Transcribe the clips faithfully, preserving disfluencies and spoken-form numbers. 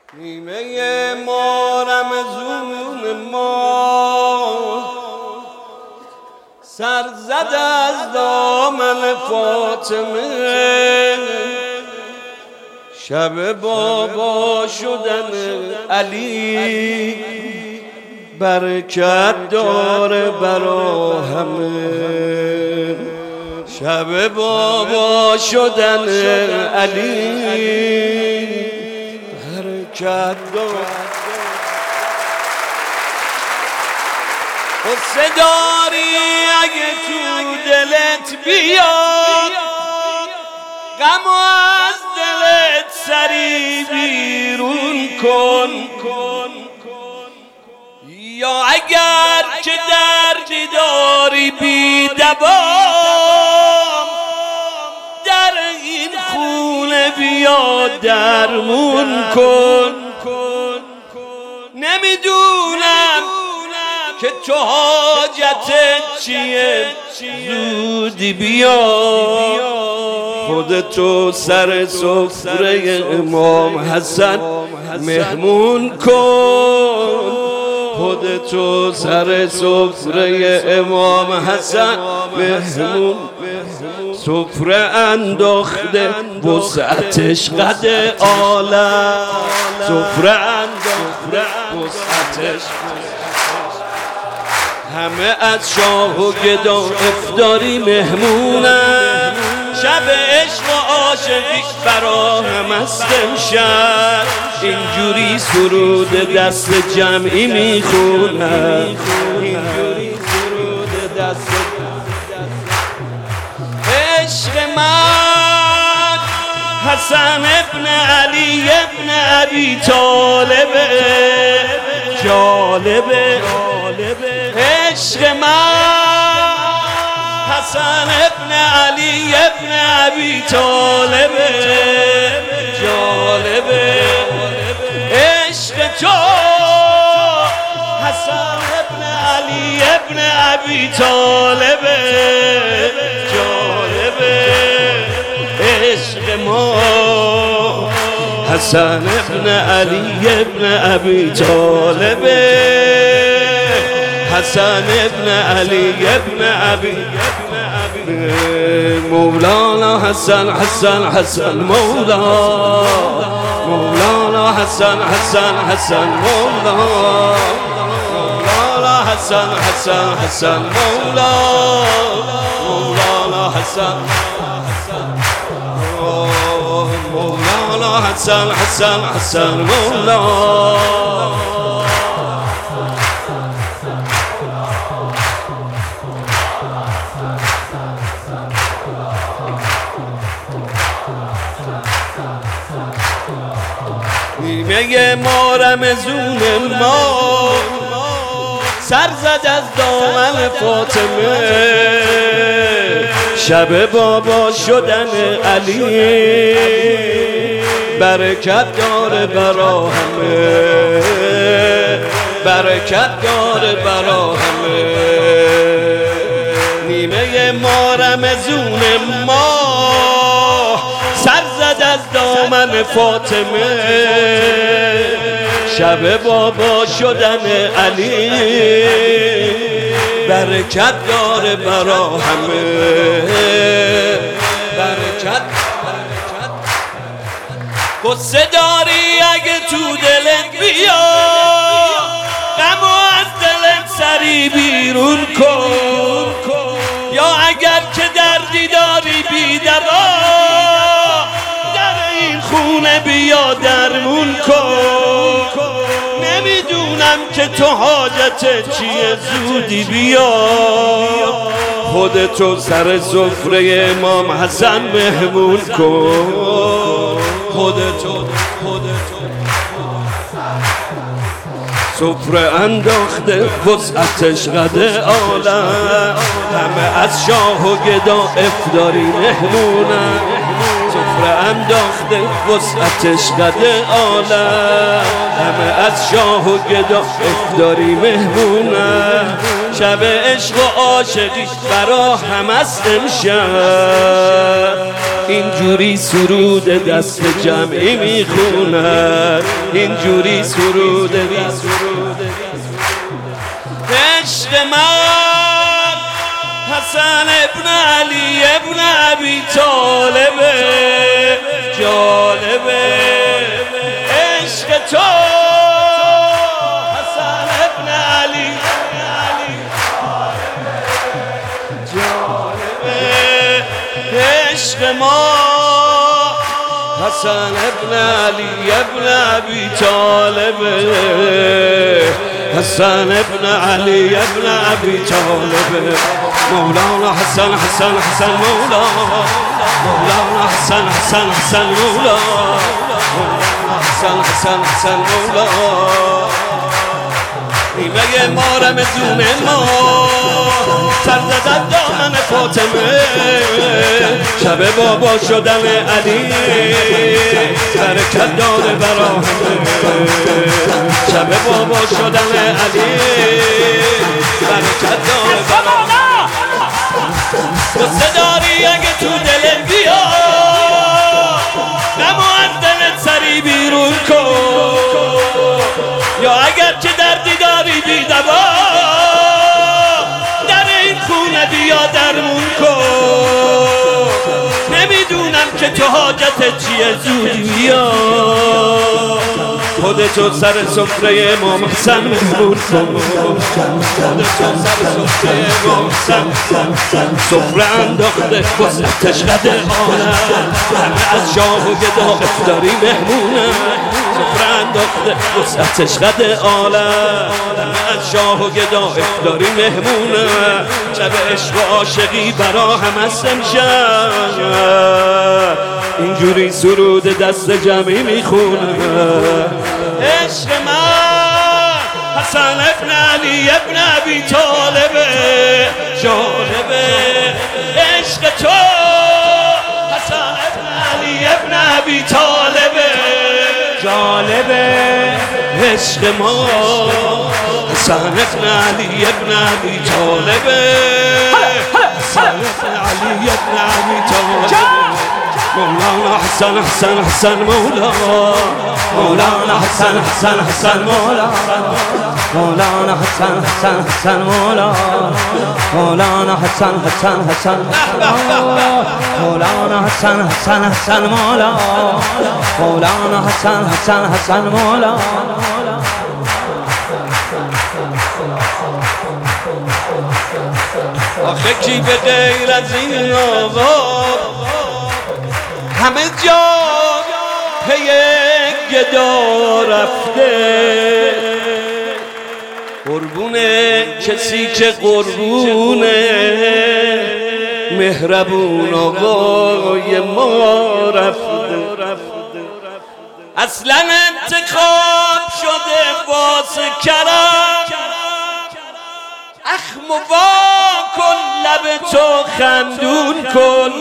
نیمه ما رمضون ما سر زد از دامن فاطمه، شب بابا شدن علی برکت داره برا همه. شب بابا شدن علی برکت داره. قصه داری اگه تو دلت بیاد، غم از دلت سری بیرون کن. یا اگر که دردی داری بی دوام، در این خونه بیا درمون کن. نمیدونم که تو حاجتت چیه، زودی بیا خودتو سر سفره امام حسن مهمون کن. خودتو سر سفره امام حسن مهمون. سفره انداخته وسعتش قد عالم، سفره انداخته وسعتش. همه از شاه و گدا افطاری مهمونن، شب عشق و عاشقی برا هم است امشب. اینجوری سرود دست جمعی میخونن، اینجوری سرود دست. عشق من حسن ابن علی ابن ابی طالبه، جالبه. عشق من حسن ابن علی ابن ابی طالبه، جالبه. عشق تو حسن ابن علی ابن ابی طالبه، جالبه. عشق ما حسن ابن علی ابن ابی طالبه، حسن ابن علی ابن ابی. مولانا حسن حسن حسن مولا، مولانا حسن حسن حسن مولا، مولانا حسن حسن حسن مولا، مولانا حسن مولانا حسن حسن حسن مولا. نیمه ما رمضون ما سر زد از دامن فاطمه، شب بابا شدن علی برکت داره برا همه، برکت داره برا همه. نیمه ما رمضون ما سر زد از دامن فاطمه، شب بابا شدن علی برکت داره برا همه، برکت. قصه داری اگه تو دلت بیاد، غم از دلت سری بیرون کن. یا اگر که دردی داری بی دوا، خونه بیا درمون کن. نمیدونم که تو حاجتت چیه، زودی بیا خودتو سر سفره امام حسن مهمون کن. خودتو سفره انداخته وسعتش قد عالم، همه از شاه و گدا افطاری مهمونن. سفره انداخته وسعتش قد عالم، همه از شاه و گدا افطاری مهمونن. شب عشق و عاشقی برا هم است امشب اینجوری سرود دست جمعی میخونن اینجوری سرود عشق من حسن ابن علی ابن ابی طالبه جالبه عشق تو حسن ابن علی جالبه عشق ما حسن ابن علی ابن ابی طالبه حسن ابن علی ابن ابی طالبه مولانا حسن حسن حسن مولانا مولانا حسن حسن حسن مولانا حسن حسن حسن مولانا نیمه مارم دون ما سر زدن دامن فاطمه شب بابا شدن علی برکت داره برا همه شب بابا شدن علی برکت داره برا قصه داری اگه تو دلت بیا نمو از دلت سری بیرون کن یا اگر که دردی داری بی دوا در این خونه بیا درمون کن نمیدونم که تو حاجتت چیه زودی بیا خودتو سر سفره امام حسن مهمون کن خودتو سر سفره امام حسن سفره انداخته وسطش قد آنم همه از شاه و گدا افطاری مهمونه سفره انداخته وسطش قد عالم همه از شاه و گدا افطاری مهمونه شب عشق و عاشقی برا هم است امشب اینجوری سرود دست جمعی میخونه عشق من حسن ابن علی ابن ابی طالبه جالبه عشق تو حسن ابن علی ابن ابی طالبه جالبه عشق ما حسن ابن علی ابن ابی طالبه حسن ابن علی ابن ابی طالبه مولانا حسن حسن حسن مولانا مولانا حسن حسن حسن مولانا مولانا حسن حسن حسن مولانا مولانا حسن حسن حسن مولانا حسن حسن حسن مولانا مولانا حسن حسن حسن مولانا آخه کی به غیر از این آقا همه جا پی گدا رفته قربونه کسی که قربونه مهربون آقای ما رفته اصلا انتخاب شده واسه کرم اخم وا کن لب تو خندون کن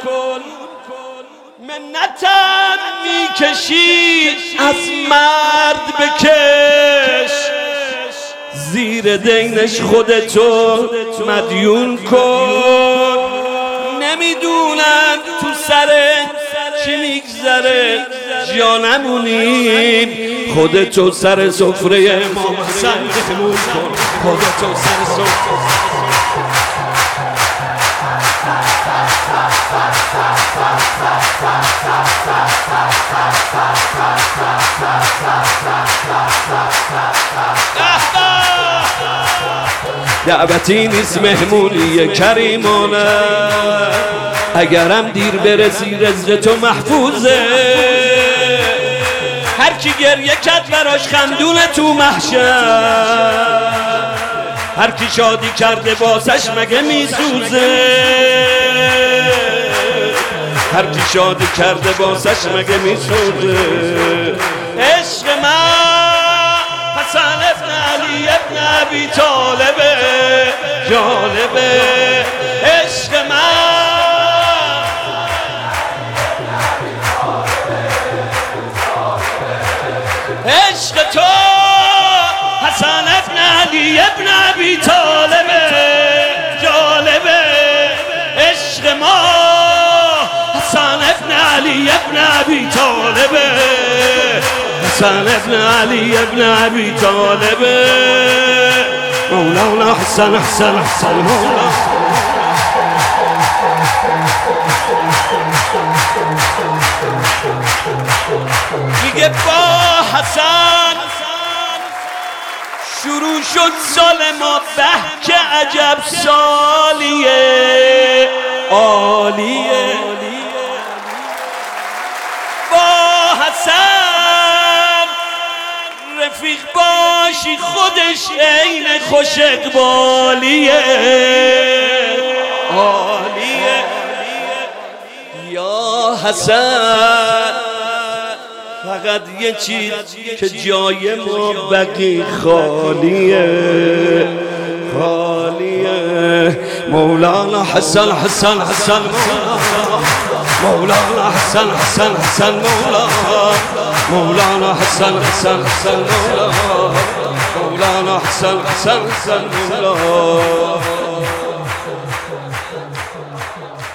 منتم میکشی از مرد بکش زیر دینش خودتو مدیون کن نمیدونم تو سر چی میگذره جانمونیم خودتو سر سفره امام حسن مهمون کن خودتو سر سفره دعوتی نیست مهمونی کریمانه اگرم دیر برسی رزق تو محفوظه هر کی گریه کرد براش خندونه تو محشر هر کی شادی کرده واسش مگه میسوزه هر کی شادی کرده واسش مگه میسوزه عشق من حسن ابن علی ابن ابی طالبه جالبه عشق من عشق تو حسن ابن علی ابن ابی طالبه علی ابن ابی طالب حسن ابن علی ابن ابی طالب مولانا حسن حسن حسن مولانا میگه با حسن شروع شد سال ما به که عجب سالیه عالیه با حسن رفیق باشی خودش عین خوش اقبالیه عالیه یا حسن فقط یه چیز که جای ما بقی خالیه خالیه مولانا حسن حسن حسن مولانا حسن حسن حسن مولانا مولانا حسن حسن حسن مولانا مولانا حسن حسن حسن مولانا